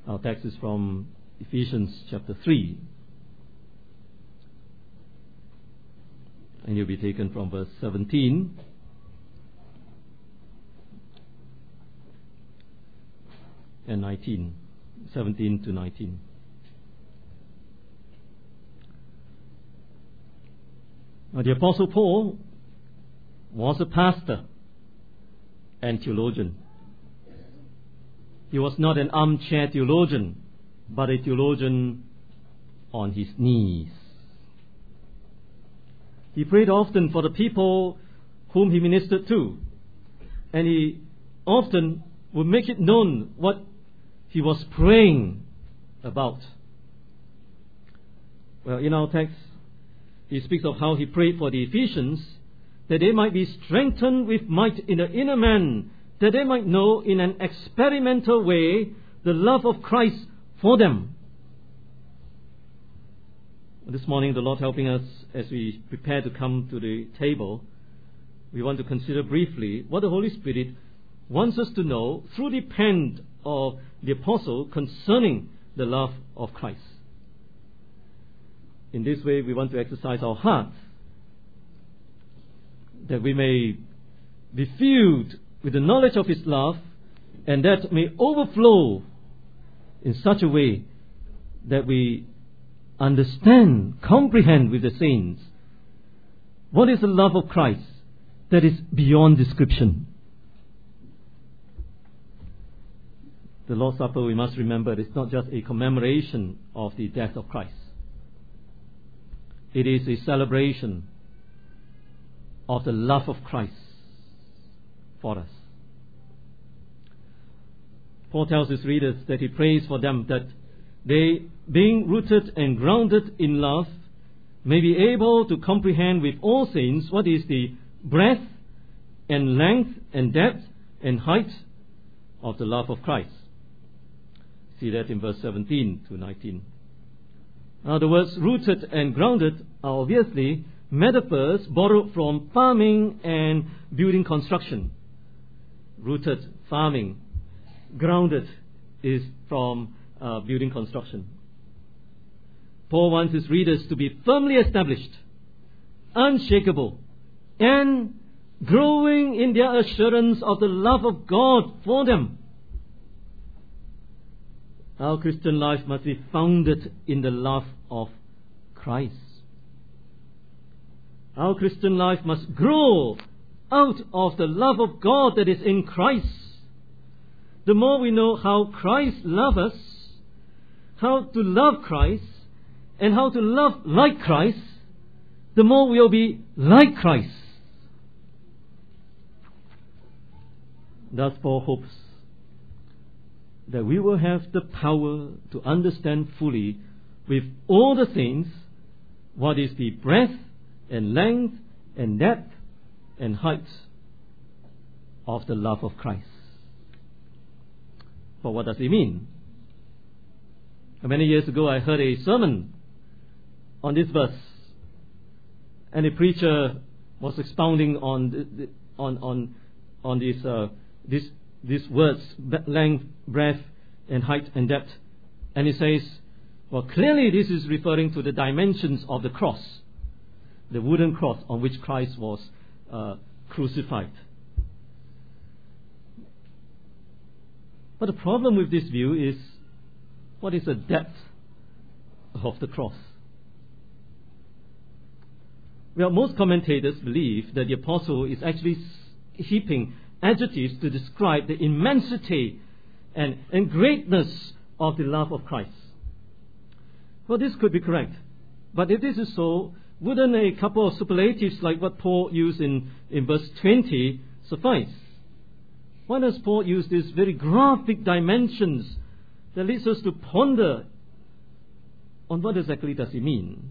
Our text is from Ephesians chapter 3. And you'll be taken from verse 17 and 19. 17 to 19. Now, the Apostle Paul was a pastor and theologian. He was not an armchair theologian, but a theologian on his knees. He prayed often for the people whom he ministered to, and he often would make it known what he was praying about. Well, in our text, he speaks of how he prayed for the Ephesians, that they might be strengthened with might in the inner man, that they might know in an experimental way the love of Christ for them. This morning, the Lord helping us as we prepare to come to the table, we want to consider briefly what the Holy Spirit wants us to know through the pen of the Apostle concerning the love of Christ. In this way, we want to exercise our hearts that we may be filled with the knowledge of His love, and that may overflow in such a way that we understand, comprehend with the saints what is the love of Christ that is beyond description. The Lord's Supper, we must remember, is not just a commemoration of the death of Christ. It is a celebration of the love of Christ for us. Paul tells his readers that he prays for them that they, being rooted and grounded in love, may be able to comprehend with all saints what is the breadth and length and depth and height of the love of Christ. See that in verse 17 to 19. Now, the words rooted and grounded are obviously metaphors borrowed from farming and building construction. Rooted, farming. Grounded is from building construction. Paul wants his readers to be firmly established, unshakable, and growing in their assurance of the love of God for them. Our Christian life must be founded in the love of Christ. Our Christian life must grow out of the love of God that is in Christ. The more we know how Christ loves us, how to love Christ, and how to love like Christ, the more we'll be like Christ. Thus, Paul hopes that we will have the power to understand fully with all the saints what is the breadth and length and depth and height of the love of Christ. But what does it mean? Many years ago, I heard a sermon on this verse, and a preacher was expounding on these words, length, breadth, and height and depth. And he says, well, clearly this is referring to the dimensions of the cross, the wooden cross on which Christ was crucified. But the problem with this view is, what is the depth of the cross? Well, most commentators believe that the apostle is actually heaping adjectives to describe the immensity and greatness of the love of Christ. Well, this could be correct. But if this is so, wouldn't a couple of superlatives like what Paul used in verse 20 suffice? Why does Paul use these very graphic dimensions that leads us to ponder on what exactly does he mean?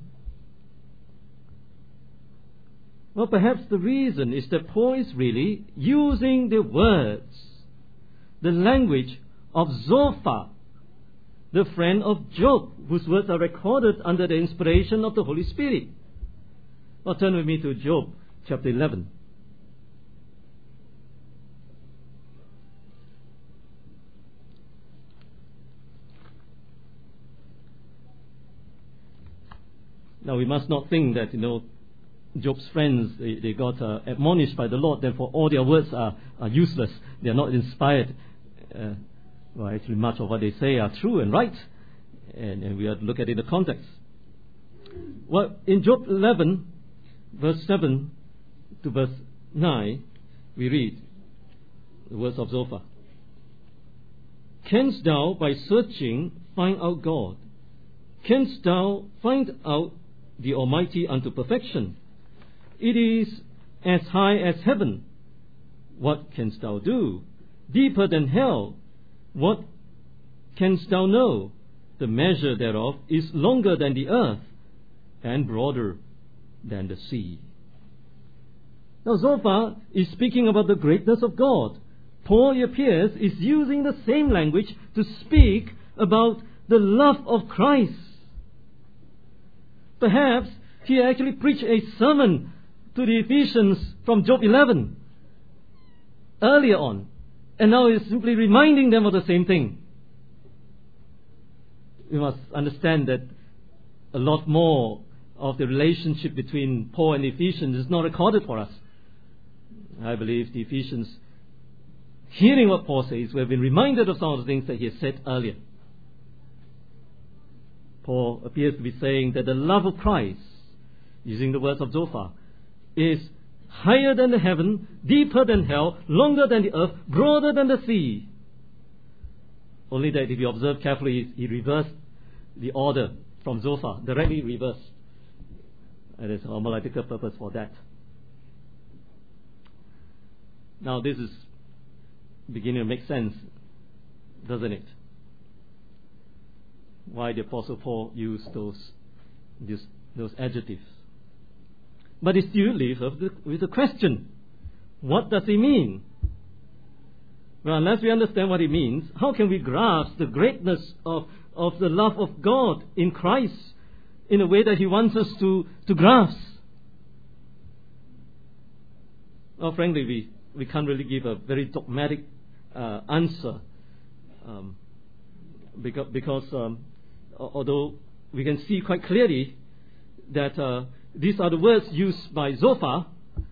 Well, perhaps the reason is that Paul is really using the words, the language of Zophar, the friend of Job, whose words are recorded under the inspiration of the Holy Spirit. Now turn with me to Job chapter 11. Now we must not think that, Job's friends, they got admonished by the Lord, therefore all their words are useless. They are not inspired. Actually much of what they say are true and right. And we have to look at it in the context. Well, in Job 11, verse 7 to verse 9, we read the words of Zophar. Canst thou by searching find out God? Canst thou find out the Almighty unto perfection? It is as high as heaven. What canst thou do? Deeper than hell. What canst thou know? The measure thereof is longer than the earth, and broader than the sea. Now Zophar is speaking about the greatness of God. Paul, it appears, is using the same language to speak about the love of Christ. Perhaps he actually preached a sermon to the Ephesians from Job 11 earlier on, and now he's simply reminding them of the same thing. We must understand that a lot more of the relationship between Paul and the Ephesians is not recorded for us. I believe the Ephesians, hearing what Paul says, we have been reminded of some of the things that he has said earlier. Paul appears to be saying that the love of Christ, using the words of Zophar, is higher than the heaven, deeper than hell, longer than the earth, broader than the sea. Only that if you observe carefully, he reversed the order from Zophar, directly reversed. And there's a homiletical purpose for that. Now this is beginning to make sense, doesn't it? Why the Apostle Paul used those adjectives. But it still leaves us with the question, what does it mean? Well, unless we understand what it means, how can we grasp the greatness of the love of God in Christ in a way that He wants us to grasp? Well, frankly, we can't really give a very dogmatic answer because although we can see quite clearly that these are the words used by Zophar,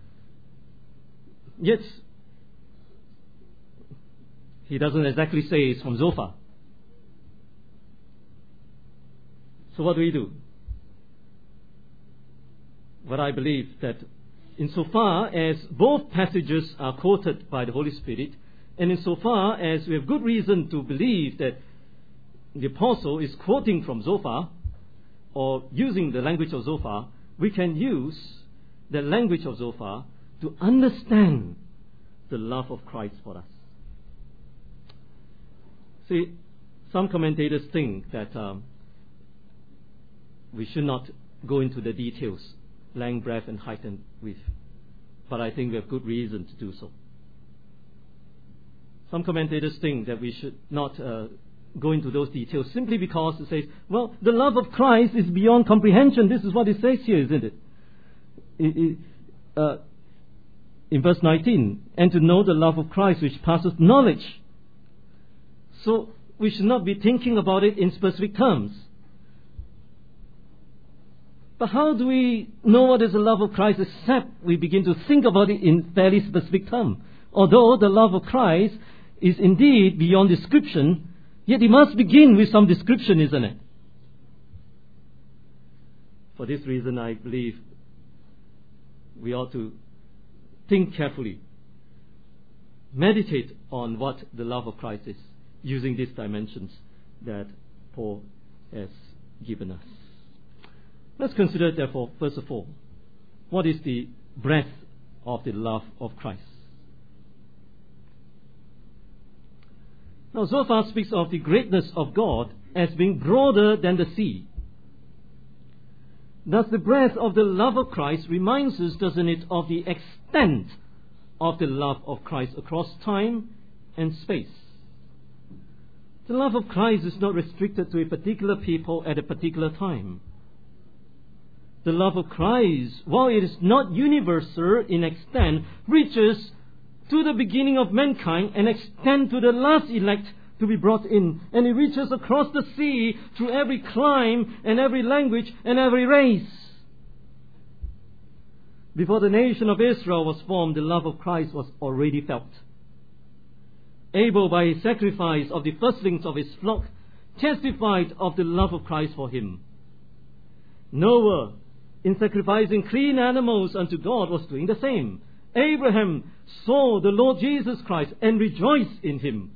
yet he doesn't exactly say it's from Zophar. So what do? But I believe that insofar as both passages are quoted by the Holy Spirit, and insofar as we have good reason to believe that the Apostle is quoting from Zophar, or using the language of Zophar, we can use the language of Zophar to understand the love of Christ for us. See, some commentators think that we should not go into the details, length, breadth, and height and width. But I think we have good reason to do so. Some commentators think that we should not go into those details simply because it says, well, the love of Christ is beyond comprehension. This is what it says here, isn't it? In verse 19, and to know the love of Christ which passes knowledge. So we should not be thinking about it in specific terms. But how do we know what is the love of Christ except we begin to think about it in fairly specific terms? Although the love of Christ is indeed beyond description, yet it must begin with some description, isn't it? For this reason, I believe we ought to think carefully, meditate on what the love of Christ is, using these dimensions that Paul has given us. Let's consider, therefore, first of all, what is the breadth of the love of Christ? Now, Zophar speaks of the greatness of God as being broader than the sea. Thus, the breadth of the love of Christ reminds us, doesn't it, of the extent of the love of Christ across time and space. The love of Christ is not restricted to a particular people at a particular time. The love of Christ, while it is not universal in extent, reaches to the beginning of mankind and extends to the last elect to be brought in. And it reaches across the sea through every clime and every language and every race. Before the nation of Israel was formed, the love of Christ was already felt. Abel, by his sacrifice of the firstlings of his flock, testified of the love of Christ for him. Noah, in sacrificing clean animals unto God, was doing the same. Abraham saw the Lord Jesus Christ and rejoiced in him.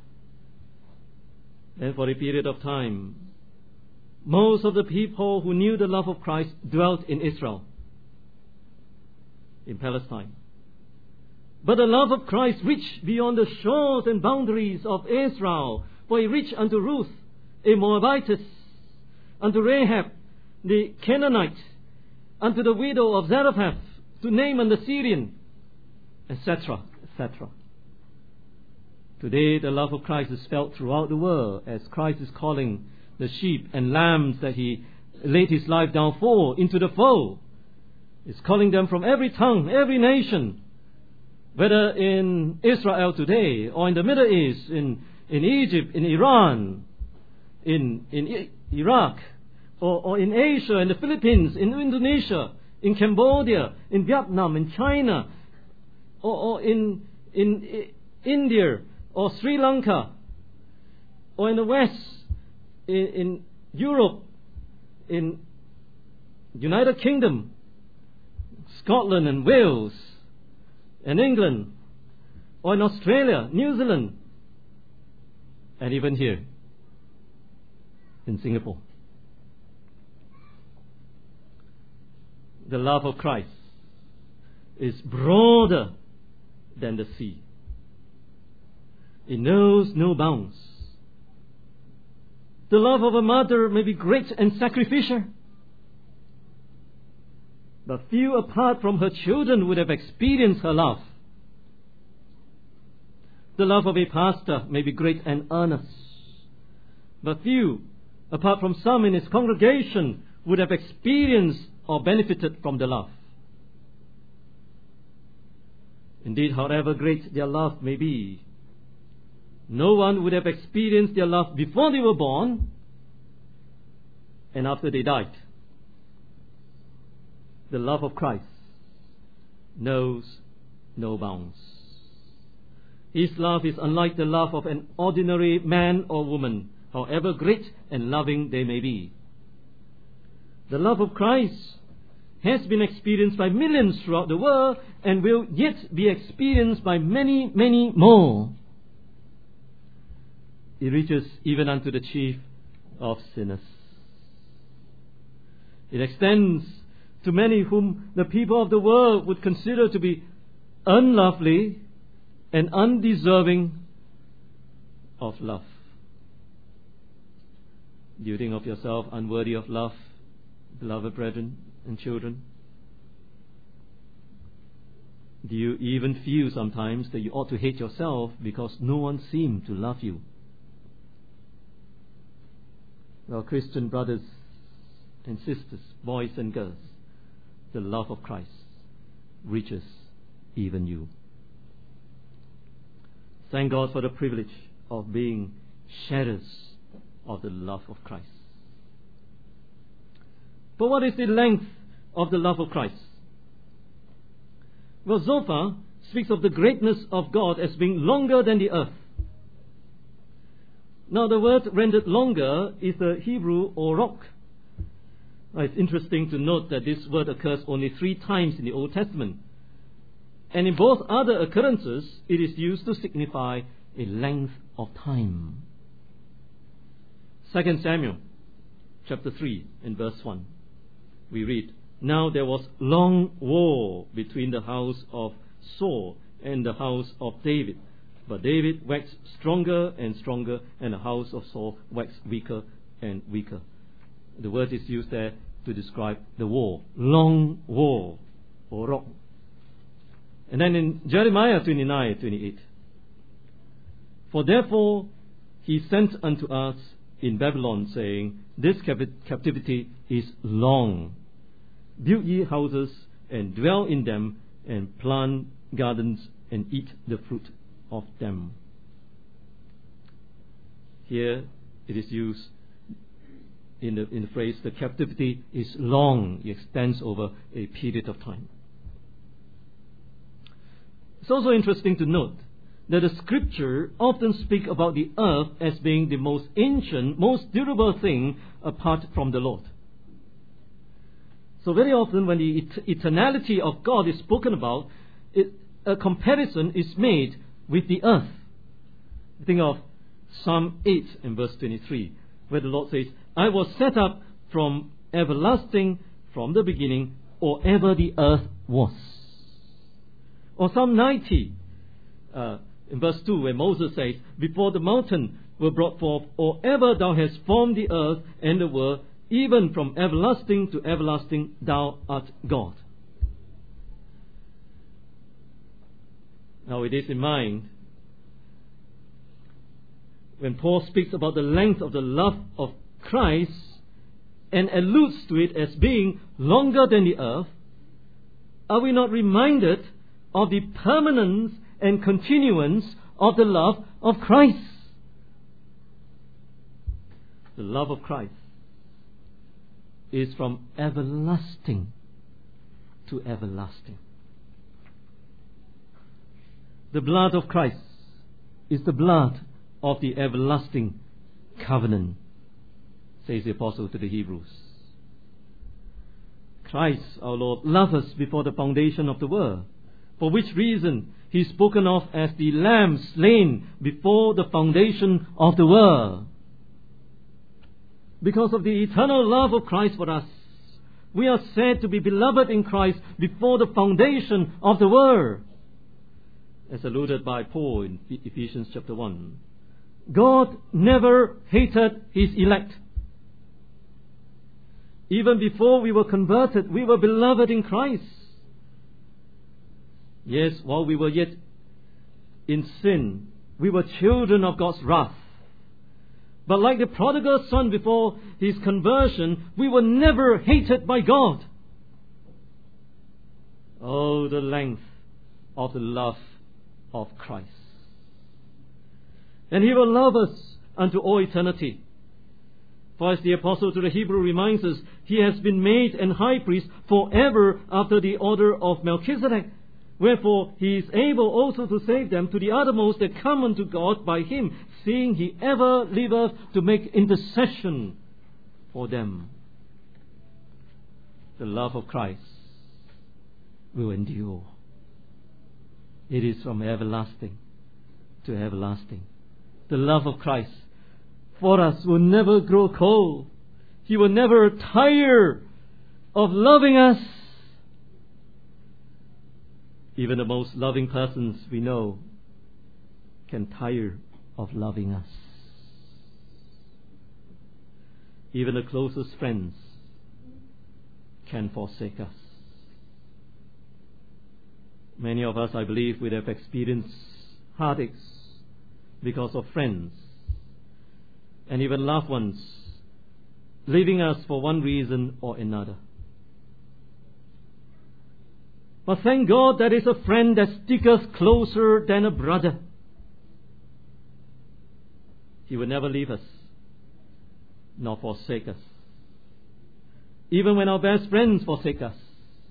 And for a period of time, most of the people who knew the love of Christ dwelt in Israel, in Palestine. But the love of Christ reached beyond the shores and boundaries of Israel, for he reached unto Ruth, a Moabitess, unto Rahab, the Canaanite, unto the widow of Zarephath, to Naaman the Syrian, etc., etc. Today the love of Christ is felt throughout the world, as Christ is calling the sheep and lambs that he laid his life down for into the fold. He's calling them from every tongue, every nation, whether in Israel today or in the Middle East, in Egypt, in Iran, in Iraq, or in Asia, in the Philippines, in Indonesia, in Cambodia, in Vietnam, in China, or in India, or Sri Lanka, or in the West, in Europe, in United Kingdom, Scotland and Wales, and England, or in Australia, New Zealand, and even here in Singapore. The love of Christ is broader than the sea. It knows no bounds. The love of a mother may be great and sacrificial, but few apart from her children would have experienced her love. The love of a pastor may be great and earnest, but few apart from some in his congregation would have experienced or benefited from the love. Indeed, however great their love may be, no one would have experienced their love before they were born and after they died. The love of Christ knows no bounds. His love is unlike the love of an ordinary man or woman, however great and loving they may be. The love of Christ has been experienced by millions throughout the world and will yet be experienced by many, many more. It reaches even unto the chief of sinners. It extends to many whom the people of the world would consider to be unlovely and undeserving of love. Do you think of yourself unworthy of love, beloved brethren and children? Do you even feel sometimes that you ought to hate yourself because no one seemed to love you? Well, Christian brothers and sisters, boys and girls, the love of Christ reaches even you. Thank God for the privilege of being sharers of the love of Christ. But what is the length of the love of Christ? Well, Zophar speaks of the greatness of God as being longer than the earth. Now, the word rendered longer is the Hebrew orok. It's interesting to note that this word occurs only 3 times in the Old Testament. And in both other occurrences, it is used to signify a length of time. 2 Samuel chapter 3 and verse 1. We read, "Now there was long war between the house of Saul and the house of David. But David waxed stronger and stronger, and the house of Saul waxed weaker and weaker." The word is used there to describe the war. Long war, orok. And then in Jeremiah 29:28, "For therefore he sent unto us in Babylon, saying, This captivity is long. Build ye houses, and dwell in them, and plant gardens, and eat the fruit of them." Here it is used in the phrase, the captivity is long. It extends over a period of time. It's also interesting to note that the Scripture often speak about the earth as being the most ancient, most durable thing apart from the Lord. So very often when the eternality of God is spoken about, a comparison is made with the earth. Think of Psalm 8 and verse 23, where the Lord says, I was set up from everlasting, from the beginning, or ever the earth was. Or Psalm 90, in verse 2, where Moses says, before the mountain were brought forth, or ever thou hast formed the earth and the world, even from everlasting to everlasting, thou art God. Now with this in mind, when Paul speaks about the length of the love of Christ and alludes to it as being longer than the earth, are we not reminded of the permanence and continuance of the love of Christ? The love of Christ is from everlasting to everlasting. The blood of Christ is the blood of the everlasting covenant, says the apostle to the Hebrews. Christ, our Lord, loved us before the foundation of the world, for which reason He is spoken of as the Lamb slain before the foundation of the world. Because of the eternal love of Christ for us, we are said to be beloved in Christ before the foundation of the world, as alluded by Paul in Ephesians chapter 1. God never hated His elect. Even before we were converted, we were beloved in Christ. Yes, while we were yet in sin, we were children of God's wrath. But like the prodigal son before his conversion, we were never hated by God. Oh, the length of the love of Christ. And He will love us unto all eternity. For as the apostle to the Hebrew reminds us, He has been made an high priest forever after the order of Melchizedek. Wherefore He is able also to save them to the uttermost that come unto God by Him, seeing He ever liveth to make intercession for them. The love of Christ will endure. It is from everlasting to everlasting. The love of Christ for us will never grow cold. He will never tire of loving us. Even the most loving persons we know can tire of loving us. Even the closest friends can forsake us. Many of us, I believe, would have experienced heartaches because of friends and even loved ones leaving us for one reason or another. But thank God there is a friend that sticketh closer than a brother. He will never leave us nor forsake us. Even when our best friends forsake us,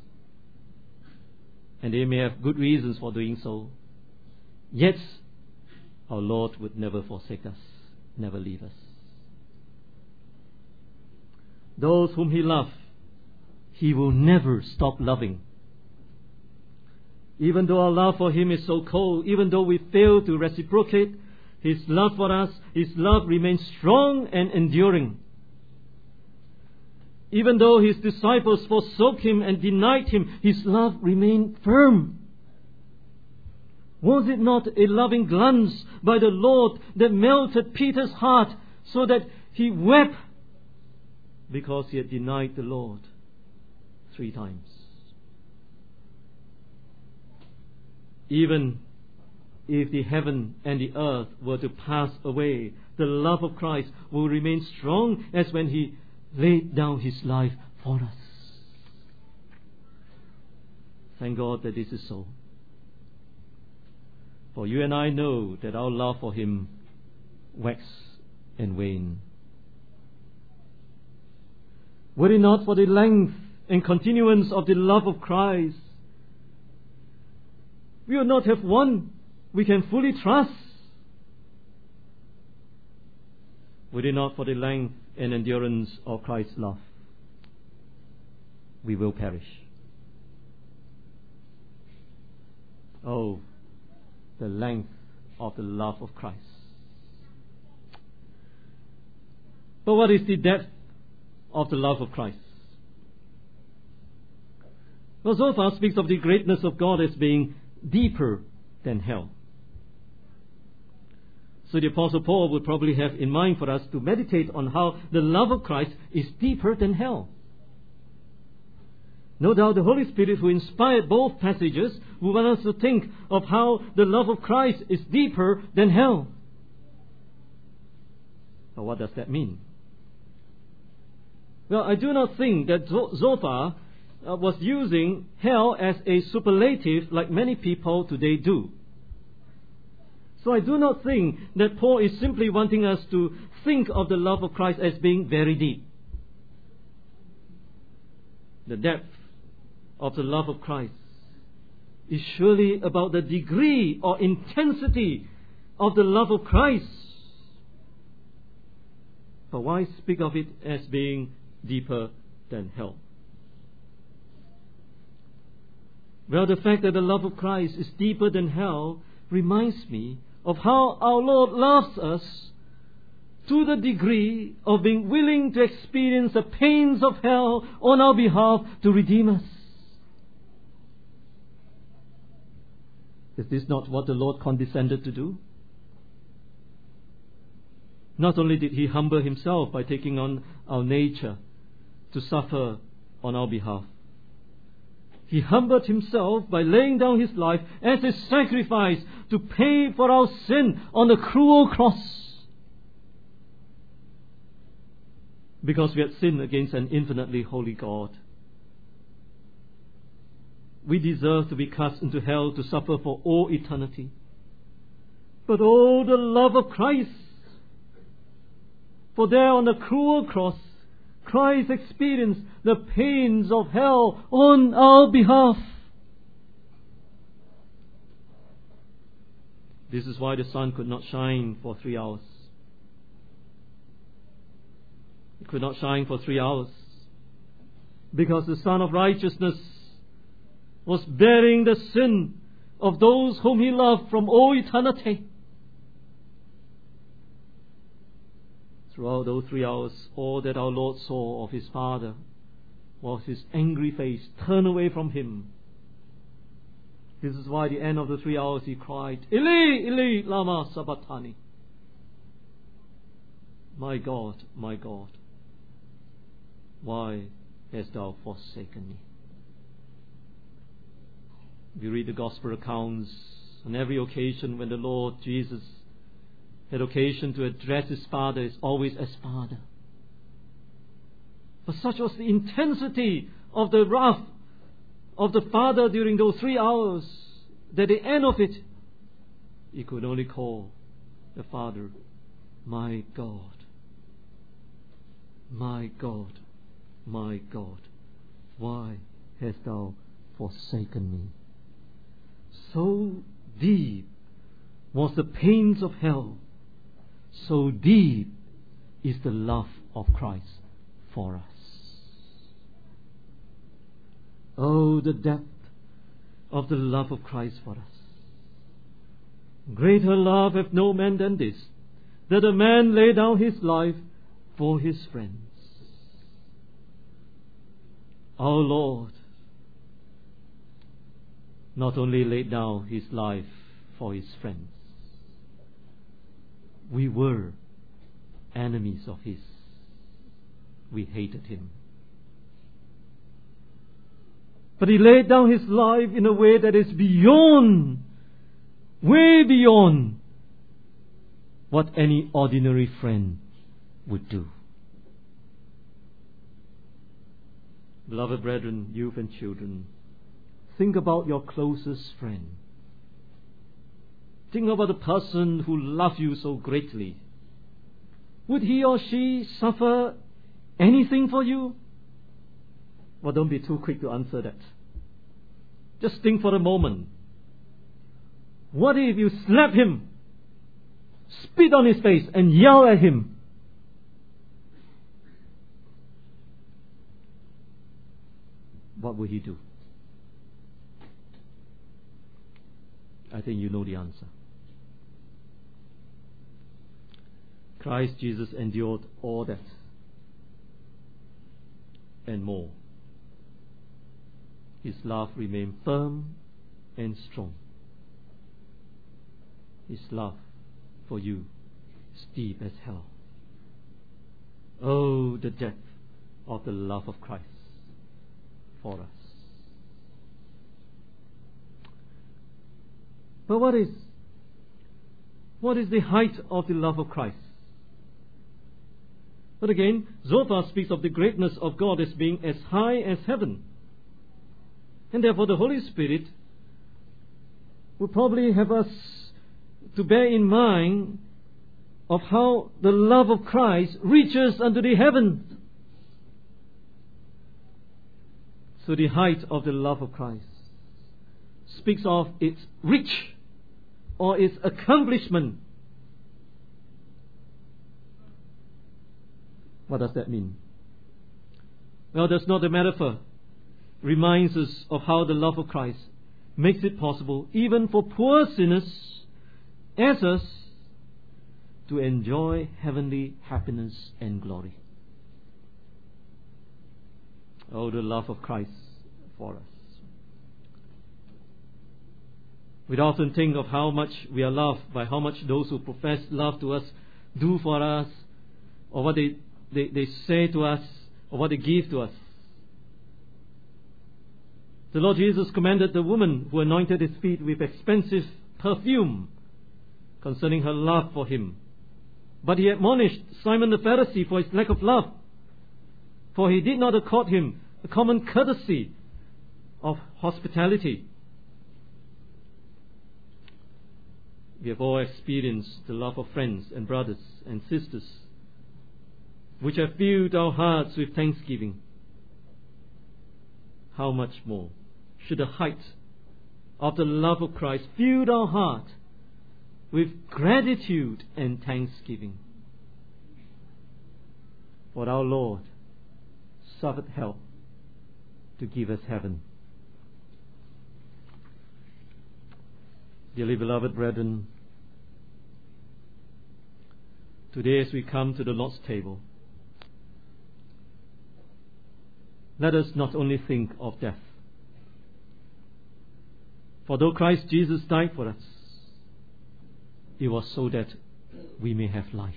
and they may have good reasons for doing so, yet our Lord would never forsake us, never leave us. Those whom He loves, He will never stop loving. Even though our love for Him is so cold, even though we fail to reciprocate His love for us, His love remains strong and enduring. Even though His disciples forsook Him and denied Him, His love remained firm. Was it not a loving glance by the Lord that melted Peter's heart so that he wept because he had denied the Lord 3 times? Even if the heaven and the earth were to pass away, the love of Christ will remain strong as when He laid down His life for us. Thank God that this is so. For you and I know that our love for Him wax and wane. Were it not for the length and continuance of the love of Christ, we will not have one we can fully trust. Were it not for the length and endurance of Christ's love, we will perish. Oh, the length of the love of Christ. But what is the depth of the love of Christ? Well, Zophar speaks of the greatness of God as being deeper than hell. So the Apostle Paul would probably have in mind for us to meditate on how the love of Christ is deeper than hell. No doubt the Holy Spirit, who inspired both passages, will want us to think of how the love of Christ is deeper than hell. But what does that mean? Well, I do not think that Zophar was using hell as a superlative like many people today do. So I do not think that Paul is simply wanting us to think of the love of Christ as being very deep. The depth of the love of Christ is surely about the degree or intensity of the love of Christ. But why speak of it as being deeper than hell? Well, the fact that the love of Christ is deeper than hell reminds me of how our Lord loves us to the degree of being willing to experience the pains of hell on our behalf to redeem us. Is this not what the Lord condescended to do? Not only did He humble Himself by taking on our nature to suffer on our behalf, He humbled Himself by laying down His life as a sacrifice to pay for our sin on the cruel cross. Because we had sinned against an infinitely holy God, we deserve to be cast into hell to suffer for all eternity. But oh, the love of Christ! For there on the cruel cross, Christ experienced the pains of hell on our behalf. This is why the sun could not shine for 3 hours. It could not shine for 3 hours because the Son of Righteousness was bearing the sin of those whom He loved from all eternity. Throughout those 3 hours, all that our Lord saw of His Father was His angry face turned away from Him. This is why at the end of the 3 hours He cried, Eli, Eli, lama sabachthani. My God, why hast Thou forsaken me? We read the Gospel accounts on every occasion when the Lord Jesus had occasion to address His Father is always as Father. But such was the intensity of the wrath of the Father during those 3 hours that at the end of it, He could only call the Father, my God, my God, my God, why hast Thou forsaken me? So deep was the pains of hell. So deep is the love of Christ for us. Oh, the depth of the love of Christ for us. Greater love hath no man than this, that a man lay down his life for his friends. Our Lord not only laid down His life for His friends. We were enemies of His. We hated Him. But He laid down His life in a way that is beyond, way beyond what any ordinary friend would do. Beloved brethren, youth and children, think about your closest friend. Think about the person who loved you so greatly. Would he or she suffer anything for you? Well, don't be too quick to answer that. Just think for a moment. What if you slap him, spit on his face, and yell at him? What will he do? I think you know the answer. Christ Jesus endured all that and more. His love remained firm and strong. His love for you is deep as hell. Oh, the depth of the love of Christ for us. But what is the height of the love of Christ? But again, Zophar speaks of the greatness of God as being as high as heaven. And therefore the Holy Spirit will probably have us to bear in mind of how the love of Christ reaches unto the heavens. So the height of the love of Christ speaks of its reach or its accomplishment. What does that mean? Well, that's not a metaphor. Reminds us of how the love of Christ makes it possible, even for poor sinners as us, to enjoy heavenly happiness and glory. Oh, the love of Christ for us. We often think of how much we are loved by how much those who profess love to us do for us, or what they say to us, or what they give to us. The Lord Jesus commended the woman who anointed his feet with expensive perfume concerning her love for him. But he admonished Simon the Pharisee for his lack of love, for he did not accord him the common courtesy of hospitality. We have all experienced the love of friends and brothers and sisters, which have filled our hearts with thanksgiving. How much more should the height of the love of Christ fill our heart with gratitude and thanksgiving? For our Lord suffered hell to give us heaven. Dearly beloved brethren, today as we come to the Lord's table, let us not only think of death. For though Christ Jesus died for us, it was so that we may have life.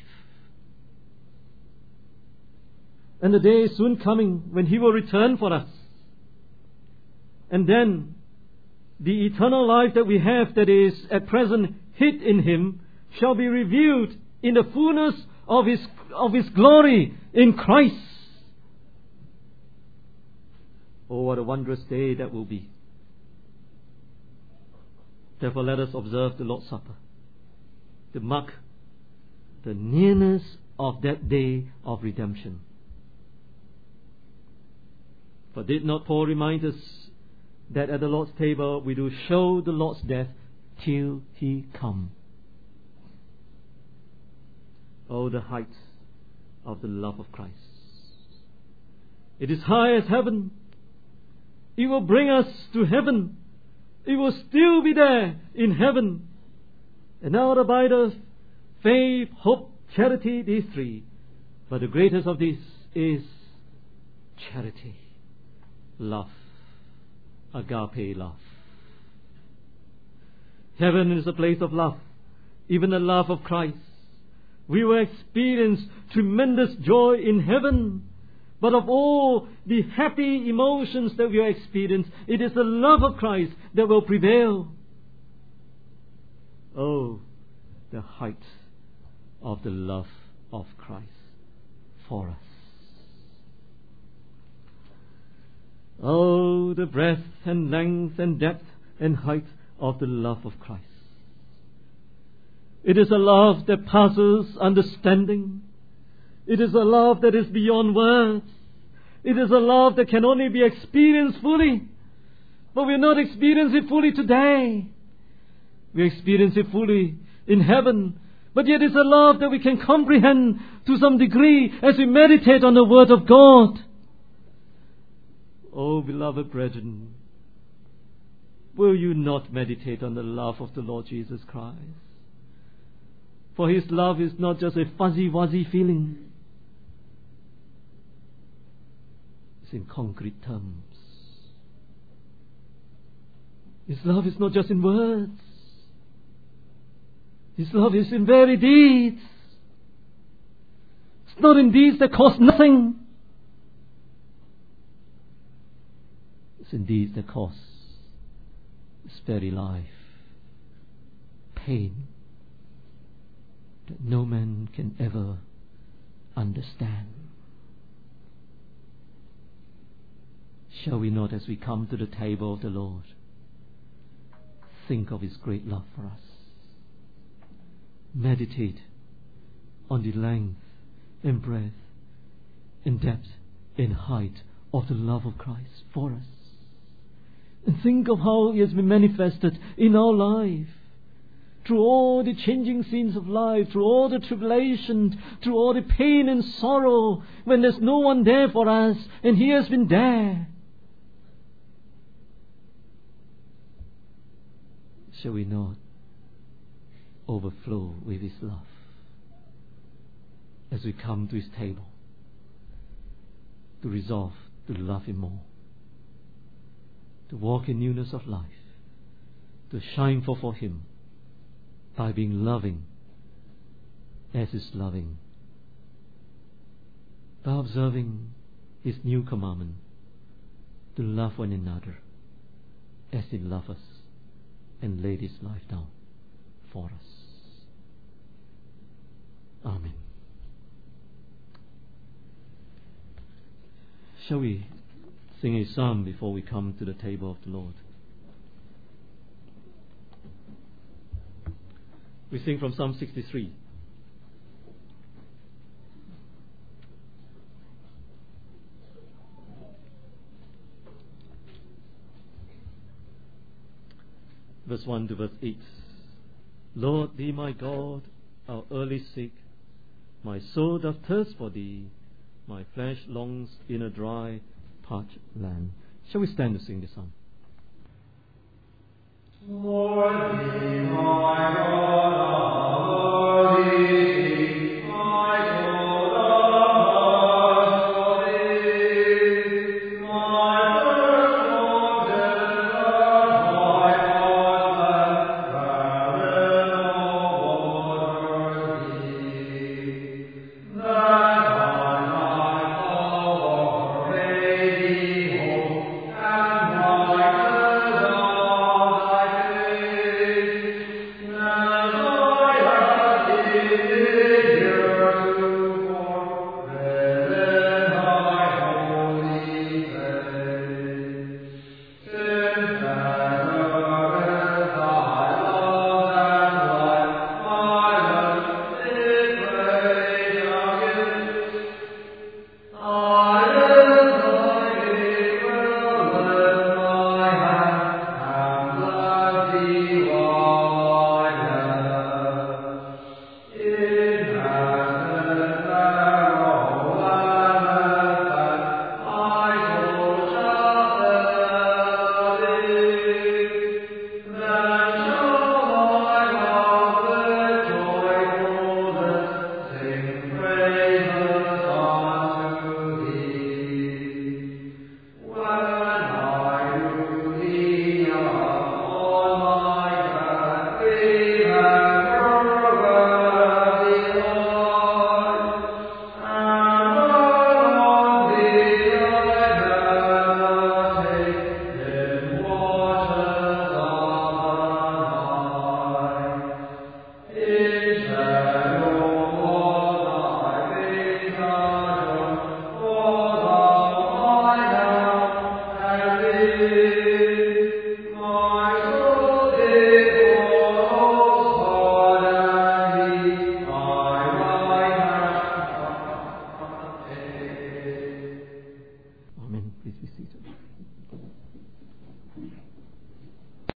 And the day is soon coming when He will return for us. And then the eternal life that we have, that is at present hid in Him, shall be revealed in the fullness of His glory in Christ. Oh, what a wondrous day that will be. Therefore, let us observe the Lord's Supper to mark the nearness of that day of redemption. For did not Paul remind us that at the Lord's table we do show the Lord's death till He come? Oh, the height of the love of Christ. It is high as heaven. It will bring us to heaven. It will still be there in heaven. And now the abideth faith, hope, charity, these three. But the greatest of these is charity, love, agape love. Heaven is a place of love, even the love of Christ. We will experience tremendous joy in heaven. But of all the happy emotions that we will experience, it is the love of Christ that will prevail. Oh, the height of the love of Christ for us. Oh, the breadth and length and depth and height of the love of Christ. It is a love that passes understanding. It is a love that is beyond words. It is a love that can only be experienced fully. But we will not experience it fully today. We experience it fully in heaven. But yet it's a love that we can comprehend to some degree as we meditate on the Word of God. Oh, beloved brethren, will you not meditate on the love of the Lord Jesus Christ? For His love is not just a fuzzy-wuzzy feeling. It's in concrete terms. His love is not just in words. His love is in very deeds. It's not in deeds that cost nothing. It's in deeds that cost His very life. Pain that no man can ever understand. Shall we not, as we come to the table of the Lord, think of His great love for us? Meditate on the length and breadth and depth and height of the love of Christ for us. And think of how He has been manifested in our life. Through all the changing scenes of life, through all the tribulation, through all the pain and sorrow, when there's no one there for us, and He has been there. Shall we not overflow with His love as we come to His table, to resolve to love Him more, to walk in newness of life, to shine forth for Him by being loving as He's loving, by observing His new commandment to love one another as He loved us and laid His life down for us. Amen. Shall we sing a psalm before we come to the table of the Lord? We sing from Psalm 63. Verse 1 to verse 8. Lord, Thee my God, our early seek. My soul doth thirst for Thee. My flesh longs in a dry, parched land. Shall we stand to sing this song? Lord, Thee my God, our early seek. My soul doth thirst for Thee. My flesh longs in a dry, parched land, where no waters be. That I might follow may Thee home, and brightness of Thy face. As I have seen Thee heretofore, read in Thy holy place. Since then serveth Thy love and life, my lips did praise again. I lift Thy gate, will lift my hand, and bless Thee while I live. In heaven narrow and my soul shall serve Thee. Then shall my mouth with joyfulness sing praises unto Thee. When I do Thee upon my bed, remember where Thee lies, and on Thee I meditate in watches of the night. In shadow of Thy wings adorn, for Thou my help and Thee. My soul beholds God and Thee, my right hand. Amen. Please be seated.